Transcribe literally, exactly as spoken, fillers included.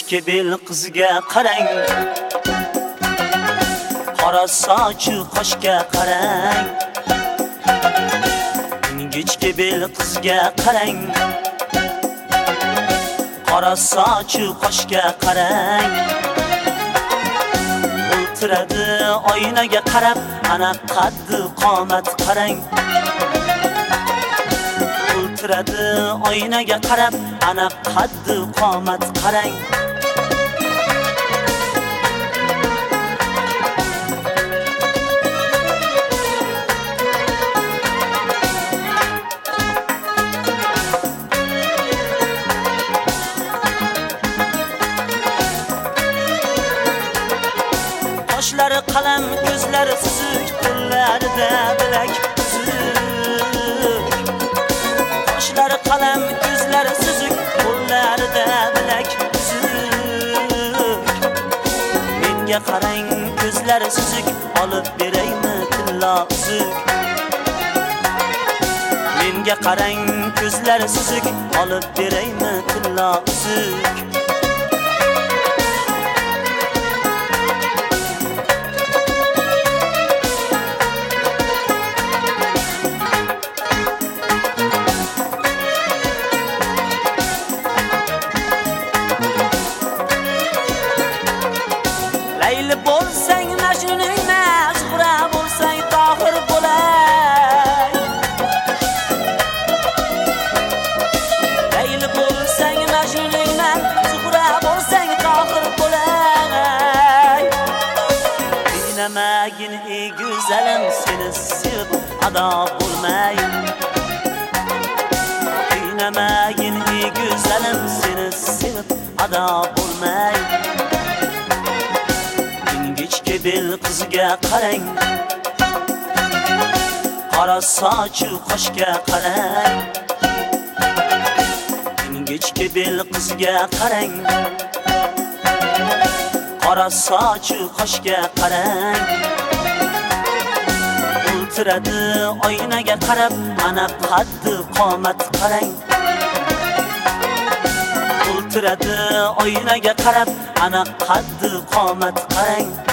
ingichka bel qizga qarang, qora sochi qoshga qarang. Ingichka bel qizga qarang, qora sochi qoshga qarang. O'tiradi oynaga qarab, ana qaddi qomat qarang. O'tiradi oynaga qarab, ana qaddi qomat qarang. Qoshlari qalam, ko'zlari suzuk, qo'llarida bilak uzuk. Qoshlari qalam, ko'zlari suzuk, qo'llarida bilak uzuk. Menga qarang, ko'zlari suzuk, olib beraymi tilla uzuk. Menga qarang, ko'zlari suzuk, olib beraymi tilla uzuk. Layli bo'lsang Majnuningma, Zuhra bo'lsang Tohir bo'lay. Layli bo'lsang Majnuningma, Zuhra bo'lsang Tohir bo'lay. Qiynamagin ey go'zalim, seni sevib ado bo'lmay. Qiynamagin ey go'zalim, seni sevib ado bo'lmay. Ingichka bel qizga qarang, qora sochi qoshga qarang. Ingichka bel qizga qarang, qora sochi qoshga qarang. O'tiradi oynaga qarab, ana qaddi qomat qarang. O'tiradi oynaga qarab, ana qaddi qomat qarang.